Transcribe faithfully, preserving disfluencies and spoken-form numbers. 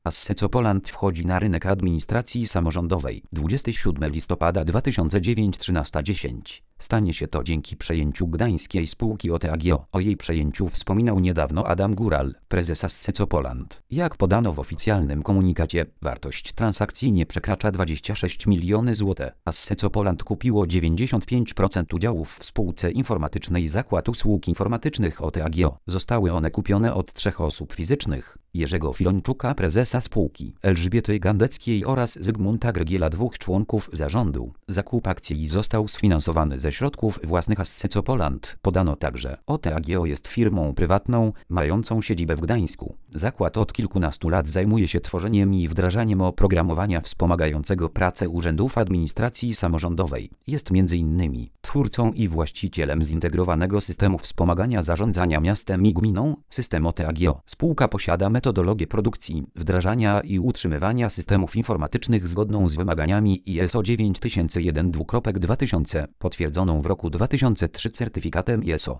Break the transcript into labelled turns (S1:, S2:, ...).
S1: Asseco Poland wchodzi na rynek administracji samorządowej. dwudziestego siódmego listopada dwa tysiące dziewiątego trzynaście dziesięć. Stanie się to dzięki przejęciu gdańskiej spółki O T A G O. O jej przejęciu wspominał niedawno Adam Góral, prezes Asseco Poland. Jak podano w oficjalnym komunikacie, wartość transakcji nie przekracza dwadzieścia sześć milionów złotych. Asseco Poland kupiło dziewięćdziesiąt pięć procent udziałów w spółce informatycznej Zakład Usług Informatycznych O T A G O. Zostały one kupione od trzech osób fizycznych: Jerzego Filonczuka, prezesa spółki, Elżbiety Gandeckiej oraz Zygmunta Grygiela, dwóch członków zarządu. Zakup akcji został sfinansowany ze środków własnych Asseco Poland. Podano także: O T A G O jest firmą prywatną, mającą siedzibę w Gdańsku. Zakład od kilkunastu lat zajmuje się tworzeniem i wdrażaniem oprogramowania wspomagającego pracę urzędów administracji samorządowej. Jest między innymi twórcą i właścicielem zintegrowanego systemu wspomagania zarządzania miastem i gminą, system O T A G O. Spółka posiada metodologię produkcji, wdrażania i utrzymywania systemów informatycznych zgodną z wymaganiami I S O dziewięć tysięcy jeden dwa tysiące, potwierdzoną w roku dwa tysiące trzecim certyfikatem I S O.